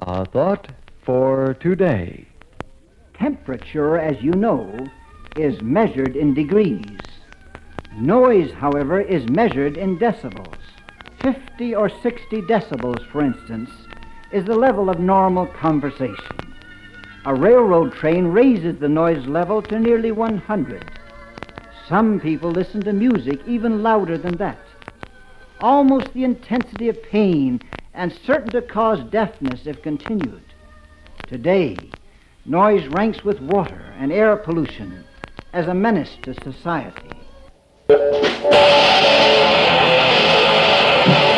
A thought for today. Temperature, as you know, is measured in degrees. Noise, however, is measured in decibels. 50 or 60 decibels, for instance, is the level of normal conversation. A railroad train raises the noise level to nearly 100. Some people listen to music even louder than that. Almost the intensity of pain and certain to cause deafness if continued. Today, noise ranks with water and air pollution as a menace to society.